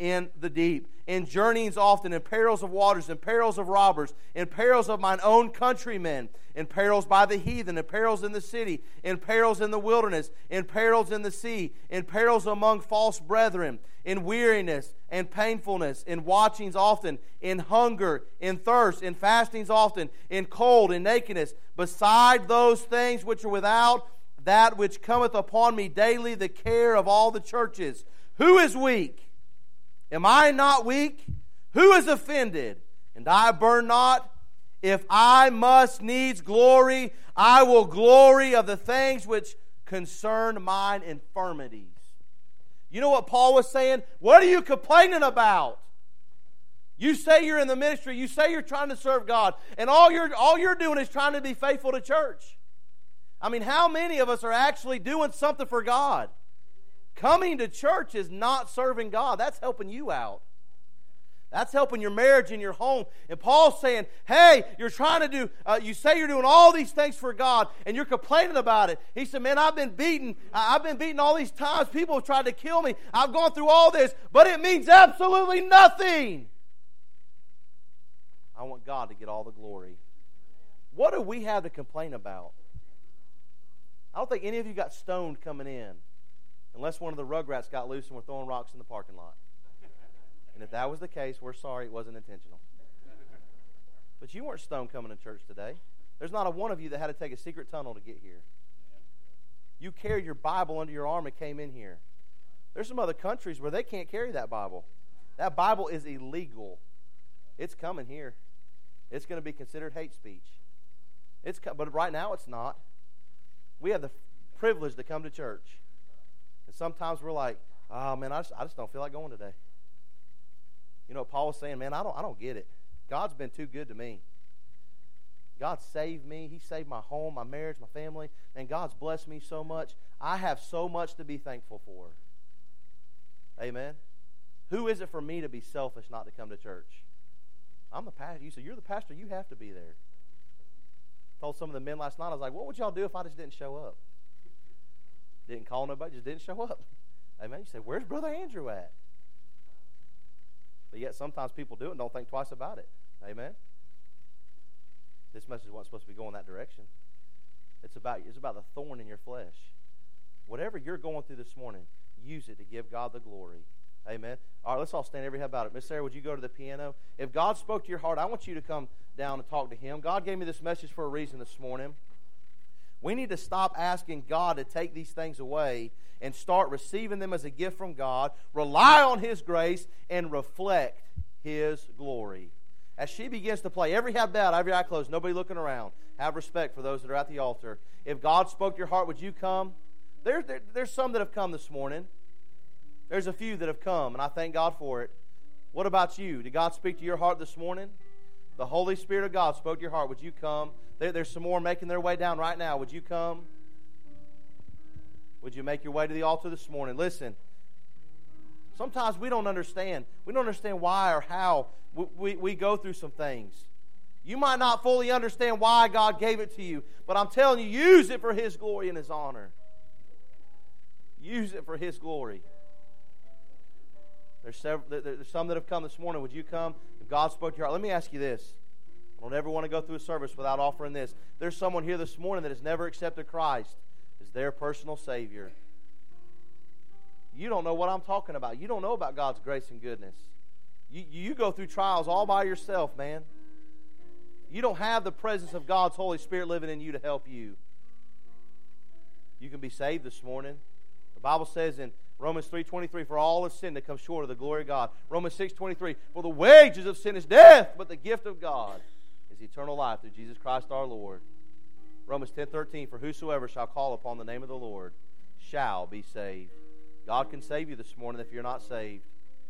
in the deep, in journeyings often, in perils of waters, in perils of robbers, in perils of mine own countrymen, in perils by the heathen, in perils in the city, in perils in the wilderness, in perils in the sea, in perils among false brethren, in weariness and painfulness, in watchings often, in hunger, in thirst, in fastings often, in cold, in nakedness, beside those things which are without, that which cometh upon me daily, the care of all the churches. Who is weak? Am I not weak? Who is offended? And I burn not? If I must needs glory, I will glory of the things which concern mine infirmities. You know what Paul was saying? What are you complaining about? You say you're in the ministry, you say you're trying to serve God, and all you're doing is trying to be faithful to church. I mean, how many of us are actually doing something for God? Coming to church is not serving God. That's helping you out. That's helping your marriage and your home. And Paul's saying, hey, you're trying to do, you say you're doing all these things for God, and you're complaining about it. He said, man, I've been beaten all these times. People have tried to kill me. I've gone through all this, but it means absolutely nothing. I want God to get all the glory. What do we have to complain about? I don't think any of you got stoned coming in, unless one of the Rugrats got loose and were throwing rocks in the parking lot. And if that was the case, we're sorry, it wasn't intentional. But you weren't stoned coming to church today. There's not a one of you that had to take a secret tunnel to get here. You carried your Bible under your arm and came in here. There's some other countries where they can't carry that Bible. That Bible is illegal. It's coming here. It's going to be considered hate speech. But right now it's not. We have the privilege to come to church. And sometimes we're like, oh man, I just don't feel like going today. You know what Paul was saying? Man, I don't get it. God's been too good to me. God saved me. He saved my home, my marriage, my family. And God's blessed me so much. I have so much to be thankful for. Amen. Who is it for me to be selfish not to come to church? I'm the pastor. You say, you're the pastor. You have to be there. I told some of the men last night, I was like, what would y'all do if I just didn't show up? Didn't call nobody, just didn't show up. Amen. You say, where's Brother Andrew at? But yet sometimes people do it and don't think twice about it. Amen. This message wasn't supposed to be going that direction. It's about the thorn in your flesh. Whatever you're going through this morning, use it to give God the glory. Amen. All right, let's all stand every head about it. Miss Sarah, would you go to the piano? If God spoke to your heart, I want you to come down and talk to Him. God gave me this message for a reason this morning. We need to stop asking God to take these things away and start receiving them as a gift from God, rely on His grace, and reflect His glory. As she begins to play, every head bowed, every eye closed, nobody looking around. Have respect for those that are at the altar. If God spoke to your heart, would you come? There's some that have come this morning. There's a few that have come, and I thank God for it. What about you? Did God speak to your heart this morning? The Holy Spirit of God spoke to your heart. Would you come? There's some more making their way down right now. Would you come? Would you make your way to the altar this morning? Listen, sometimes we don't understand. We don't understand why or how we go through some things. You might not fully understand why God gave it to you, but I'm telling you, use it for His glory and His honor. Use it for His glory. There's some that have come this morning. Would you come? If God spoke to your heart, let me ask you this. I don't ever want to go through a service without offering this. There's someone here this morning that has never accepted Christ as their personal Savior. You don't know what I'm talking about. You don't know about God's grace and goodness. You go through trials all by yourself, man. You don't have the presence of God's Holy Spirit living in you to help you. You can be saved this morning. The Bible says in Romans 3:23, for all have sinned to come short of the glory of God. Romans 6:23, for the wages of sin is death, but the gift of God is eternal life through Jesus Christ our Lord. Romans 10:13, for whosoever shall call upon the name of the Lord shall be saved. God can save you this morning if you're not saved.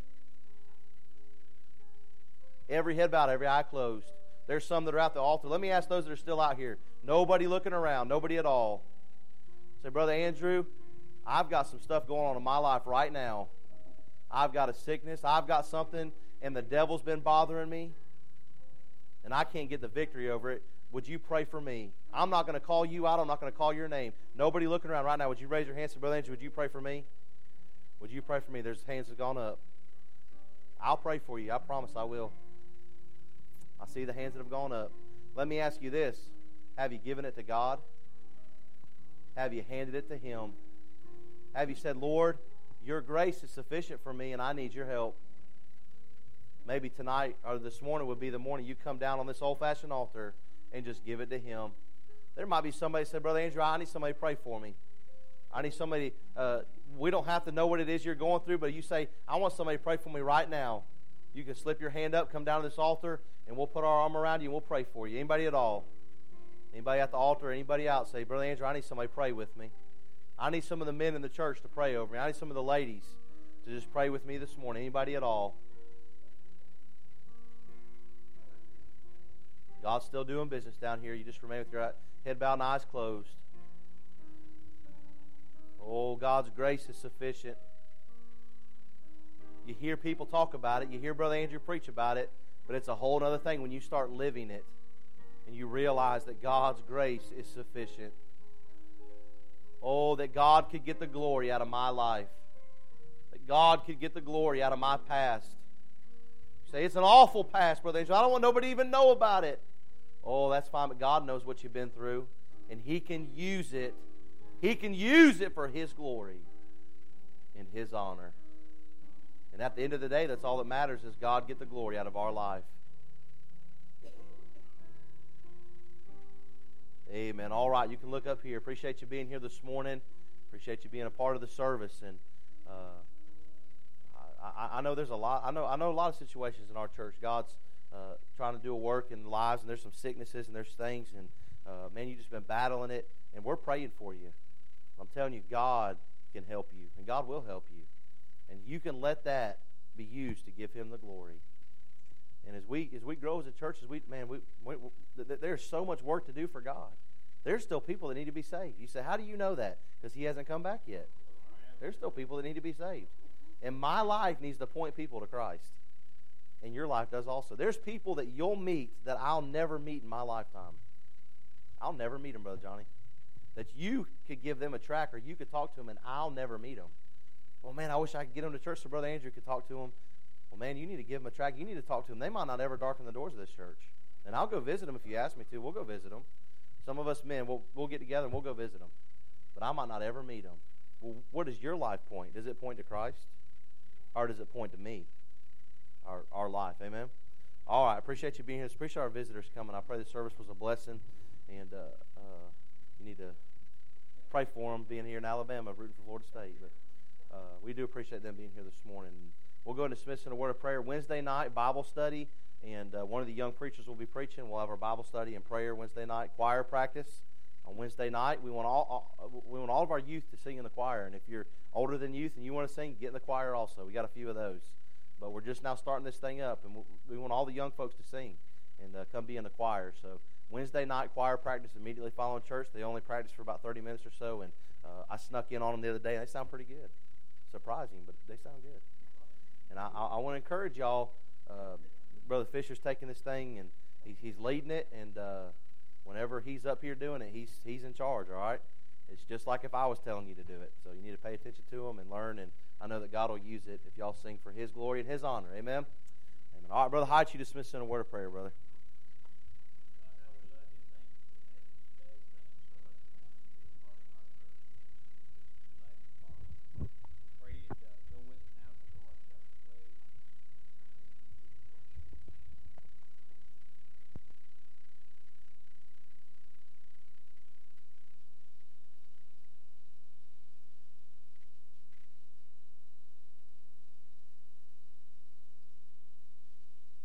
Every head bowed, every eye closed. There's some that are at the altar. Let me ask those that are still out here. Nobody looking around, nobody at all. Say, Brother Andrew, I've got some stuff going on in my life right now. I've got a sickness. I've got something, and the devil's been bothering me, and I can't get the victory over it. Would you pray for me? I'm not going to call you out. I'm not going to call your name. Nobody looking around right now. Would you raise your hands and say, Brother Andrew, would you pray for me? Would you pray for me? There's hands that have gone up. I'll pray for you. I promise I will. I see the hands that have gone up. Let me ask you this. Have you given it to God? Have you handed it to Him? Have you said, Lord, your grace is sufficient for me and I need your help? Maybe tonight or this morning would be the morning you come down on this old-fashioned altar and just give it to Him. There might be somebody that said, Brother Andrew, I need somebody to pray for me. I need somebody, we don't have to know what it is you're going through, but you say, I want somebody to pray for me right now. You can slip your hand up, come down to this altar, and we'll put our arm around you and we'll pray for you. Anybody at all? Anybody at the altar, anybody out, say, Brother Andrew, I need somebody to pray with me. I need some of the men in the church to pray over me. I need some of the ladies to just pray with me this morning. Anybody at all? God's still doing business down here. You just remain with your head bowed and eyes closed. Oh, God's grace is sufficient. You hear people talk about it. You hear Brother Andrew preach about it. But it's a whole other thing when you start living it and you realize that God's grace is sufficient. Oh, that God could get the glory out of my life. That God could get the glory out of my past. You say, it's an awful past, Brother Andrew. I don't want nobody to even know about it. Oh, that's fine, but God knows what you've been through. And He can use it. He can use it for His glory and His honor. And at the end of the day, that's all that matters is God get the glory out of our life. Amen. All right, you can look up here. Appreciate you being here this morning. Appreciate you being a part of the service. And I know there's a lot. I know a lot of situations in our church. God's trying to do a work in lives, and there's some sicknesses and there's things. And man, you've just been battling it, and we're praying for you. I'm telling you, God can help you, and God will help you. And you can let that be used to give Him the glory. And as we grow as a church, there's so much work to do for God. There's still people that need to be saved. You say, how do you know that? Because He hasn't come back yet. There's still people that need to be saved. And my life needs to point people to Christ. And your life does also. There's people that you'll meet that I'll never meet in my lifetime. I'll never meet them, Brother Johnny. That you could give them a tract or you could talk to them and I'll never meet them. Well, man, I wish I could get them to church so Brother Andrew could talk to them. Well, man, you need to give them a tract. You need to talk to them. They might not ever darken the doors of this church. And I'll go visit them if you ask me to. We'll go visit them. Some of us men, we'll get together and we'll go visit them. But I might not ever meet them. Well, what does your life point? Does it point to Christ? Or does it point to me? Our life. Amen? All right. I appreciate you being here. Appreciate our visitors coming. I pray the service was a blessing. And you need to pray for them being here in Alabama, rooting for Florida State. But we do appreciate them being here this morning. We'll go into dismiss in a word of prayer. Wednesday night, Bible study, and one of the young preachers will be preaching. We'll have our Bible study and prayer Wednesday night. Choir practice on Wednesday night. We want all of our youth to sing in the choir. And if you're older than youth and you want to sing, get in the choir also. We got a few of those. But we're just now starting this thing up, and we want all the young folks to sing and come be in the choir. So Wednesday night choir practice immediately following church. They only practice for about 30 minutes or so, and I snuck in on them the other day, and they sound pretty good. Surprising, but they sound good. And I want to encourage y'all. Brother Fisher's taking this thing, and he's leading it, and whenever he's up here doing it, he's in charge, all right? It's just like if I was telling you to do it. So you need to pay attention to him and learn, and I know that God will use it if y'all sing for His glory and His honor. Amen? Amen. All right, Brother Hyde, you dismiss in a word of prayer, brother.